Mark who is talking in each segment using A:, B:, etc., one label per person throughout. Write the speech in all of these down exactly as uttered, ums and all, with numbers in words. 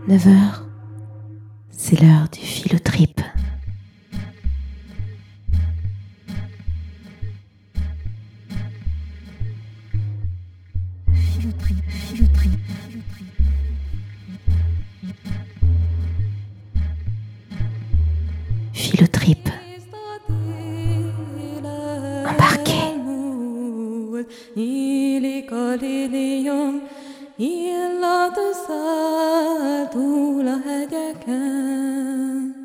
A: neuf heures, c'est l'heure du Philotrip. Philotrip, Philotrip, Philotrip. Embarquez. Illat száll túl a hegyeken,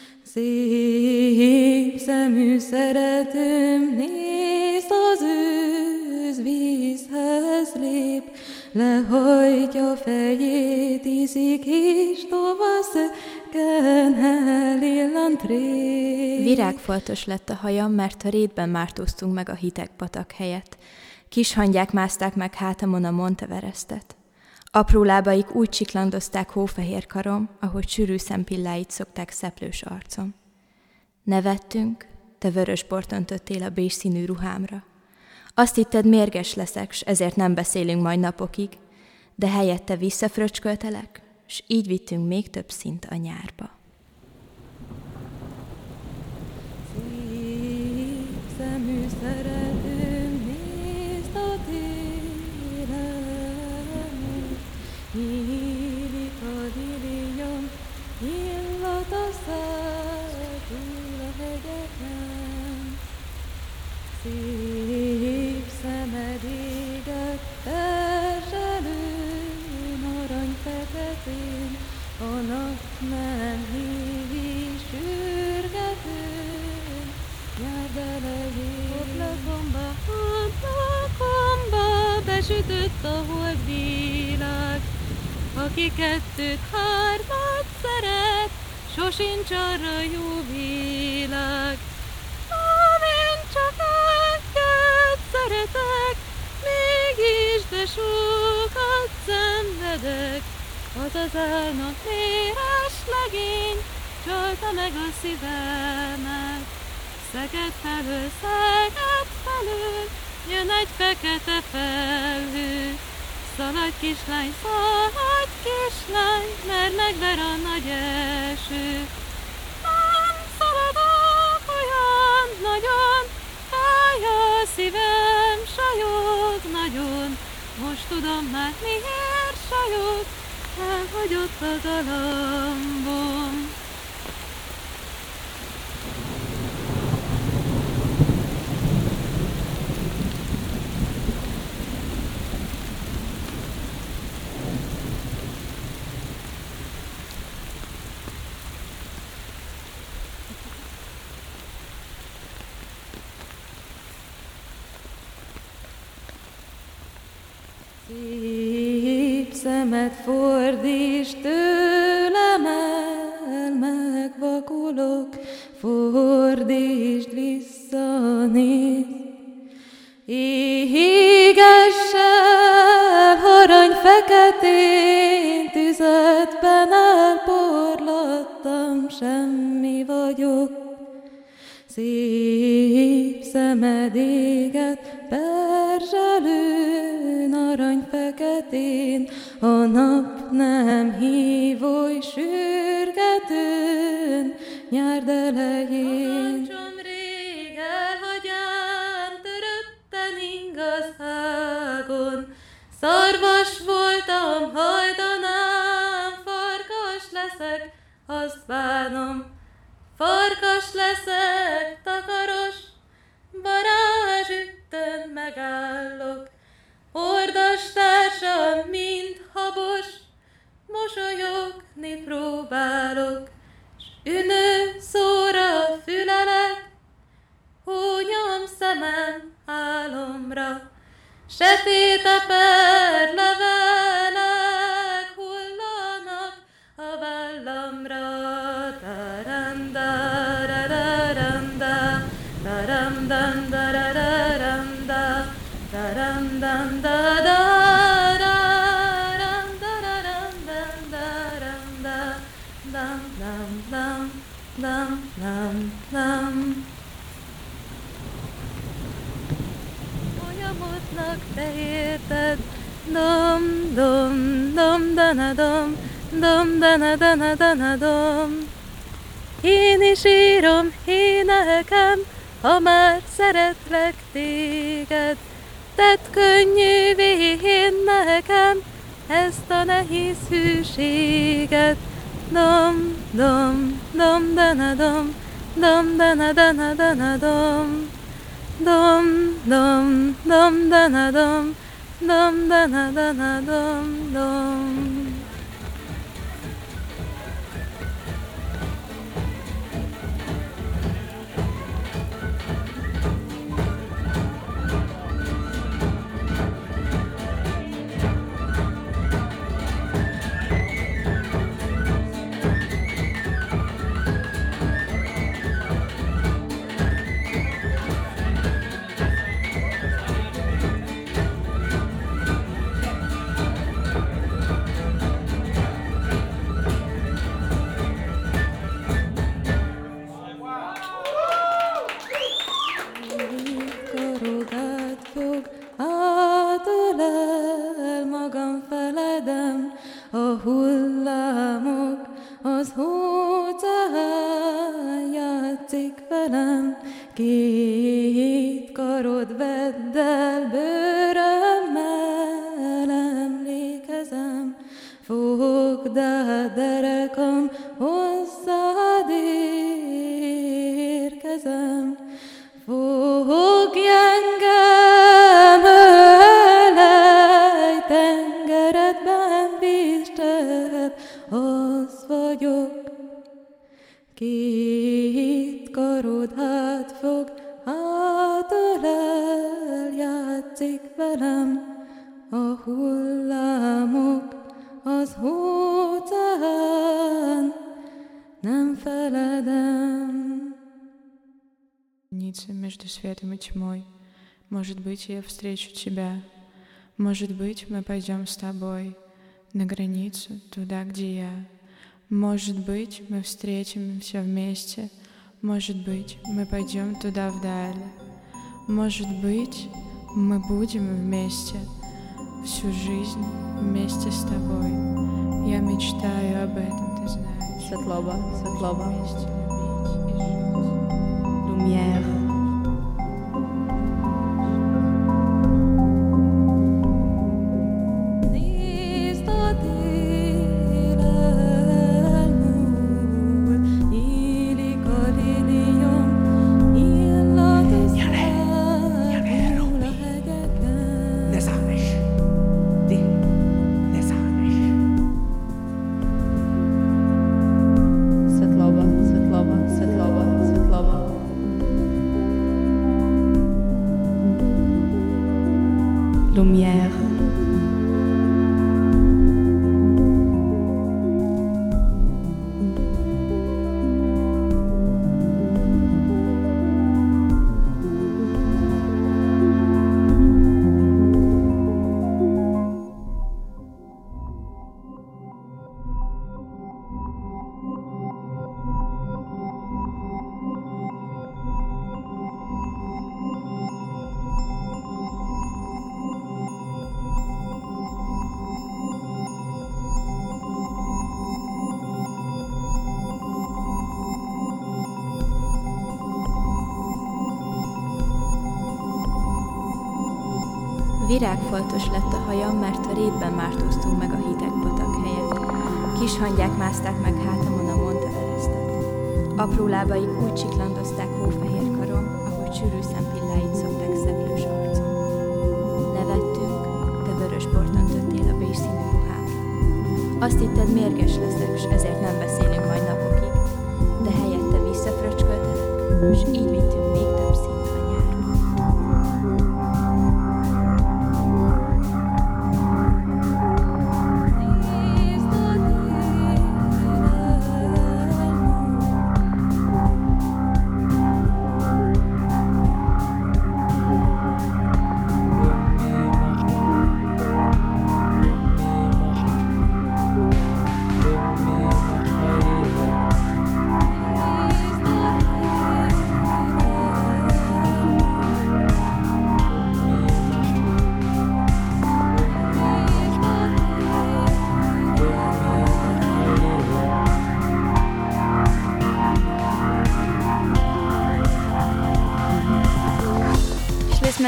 A: szép szemű szeretőm, nézd az ősz vízhez lép, lehajtja fejét, iszik és tovaszökken elillant rét.
B: Virágfoltos lett a hajam, mert a rétben mártóztunk meg a hideg patak helyett. Kis hangyák mászták meg hátamon a Monteverestet. Apró lábaik úgy csiklandozták hófehér karom, ahogy sűrű szempilláit szokták szeplős arcom. Nevettünk, te vörös bort öntöttél a bés színű ruhámra. Azt hitted, mérges leszek, s ezért nem beszélünk majd napokig, de helyette visszafröcsköltelek, s így vittünk még több szint a nyárba.
A: Szép szemű szeretőm, nézd a télen, nyílik a lilium, illat a száll túl a hegyeken. Szép szemed égett perzselőn, aranyfeketén, a nap nem hívi sürgetőn, nyár elején. Ablakomba, ablakomba besütött a holdvilág, aki kettőt, hármat szeret, sosincs arra jó világ. Amint csak egyet szeretek, mégis de sokat szenvedek. Az az álnak véres legény csalta meg a szívemet. Szeged felől, Szeged felől jön egy fekete felhő. Szaladj kislány, szaladj kislány, mert megver a nagy eső. Nem szaladok olyan nagyon, fáj a szívem, sajog nagyon. Most tudom már miért sajog, elhagyott a galambom. Szép szemed fordíts tőlem el, megvakulok, fordítsd vissza, nézd. Égess el, arany feketén, tüzetben elporlattam, semmi vagyok. Szép szemed égett perzselőn, arany feketén, a nap nem hív oly sürgetőn, nyár elején. Parancsom rég elhagyám, törötten ingaz hágon, szarvas voltam, hajdanám, farkas leszek, azt bánom. Farkas leszek, takaros, varázsüttön megállok. Ordastársam, mint habos, mosolyogni próbálok. S ünő szóra fülelek, húnyom szemem álomra. Setét a perlevelek hullanak a vállamra. Folyamodnak, te érted, dom, dom, dom, danadom, dom, dana, dana, dana, dom. Én is írom énekem, ha már szeretlek téged. Tedd könnyűvé én nekem ezt a nehéz hűséget. Dom, dom, dom, dana, dom, dom, dana, dana, dana, dom. Dom, dom, dom, dana, dom, dom, dana, dana, dom, dom. Átölel magam feledem, a hullámok az óceán játszik velem. Két karod vedd el, bőrömmel emlékezem. Fogd át derekam, hozzád érkezem. Fogj engem, ölej, tengeredben vízcsep, az vagyok. Két karod átfog, átölel, játszik velem. A hullámok az óceán, nem feledem.
C: Между светом и тьмой. Может быть, я встречу тебя. Может быть, мы пойдем с тобой на границу, туда, где я. Может быть, мы встретимся вместе. Может быть, мы пойдем туда вдаль. Может быть, мы будем вместе всю жизнь вместе с тобой. Я мечтаю об этом, ты знаешь.
D: Светлова, Светлова.
C: Вместе любить и жить.
D: Lumière. Lumière.
B: Virágfoltos lett a hajam, mert a rétben mártóztunk meg a hideg patak helyett. Kis hangyák mászták meg hátamon a Monte Everestet. Apró lábaik úgy csiklandozták hófehér karom, ahogy sűrű szempilláit szokták szeplős arcom. Nevettünk, te vörös bort öntöttél a bézszínű ruhámra. Azt hitted, mérges leszek, s ezért nem beszélünk majd napokig, de helyette visszafröcsköltelek, s így vittünk még több szint a nyárba.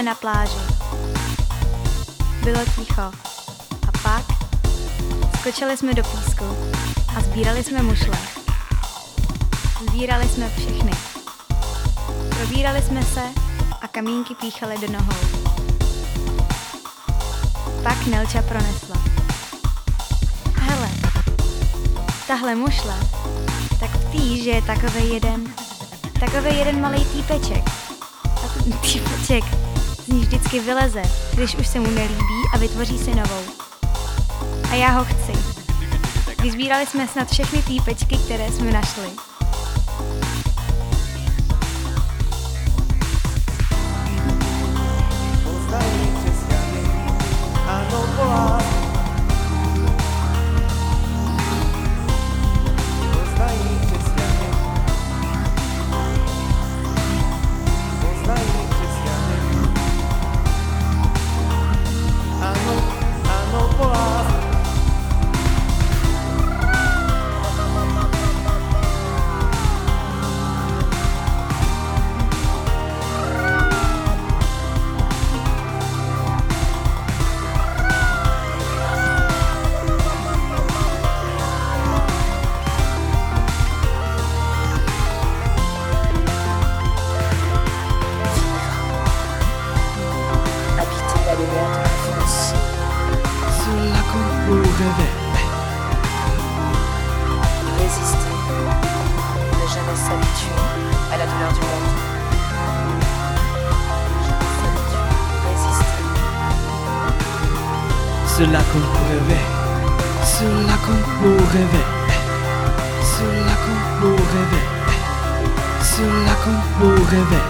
E: jsme na pláži. Bylo ticho. A pak skočili jsme do písku a sbírali jsme mušle. Sbírali jsme všechny. Probírali jsme se a kamínky píchaly do nohou. Pak Nelča pronesla. Hele, tahle mušle, tak v tý, že je takovej jeden, takovej jeden malej týpeček. A ten týpeček z ní vždycky vyleze, když už se mu nelíbí a vytvoří si novou. A já ho chci. Vyzbírali jsme snad všechny týpečky, které jsme našli.
F: Résister, ne jamais s'habituer à la douleur du monde. Résister.
G: Cela qu'on peut rêver, cela qu'on peut rêver, cela qu'on peut rêver, cela qu'on peut rêver,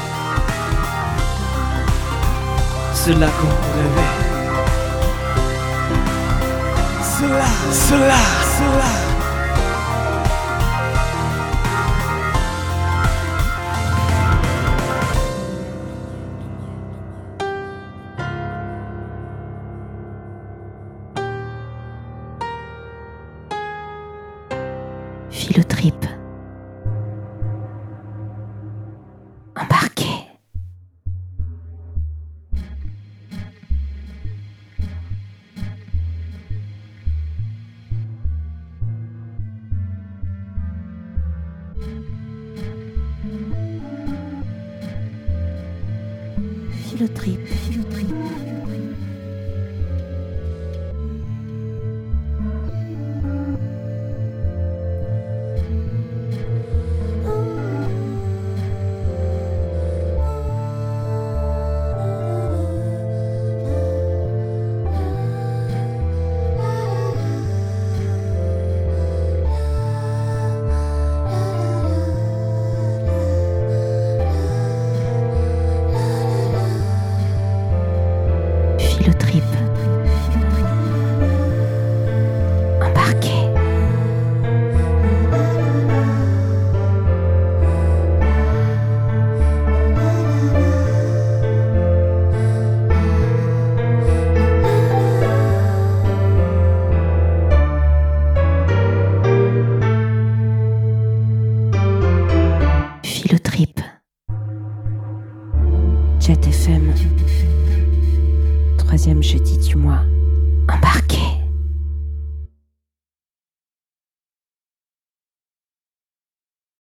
G: cela qu'on peut rêver. Cela, cela, cela.
F: Philotrip. Embarqué. Philotrip. Philotrip.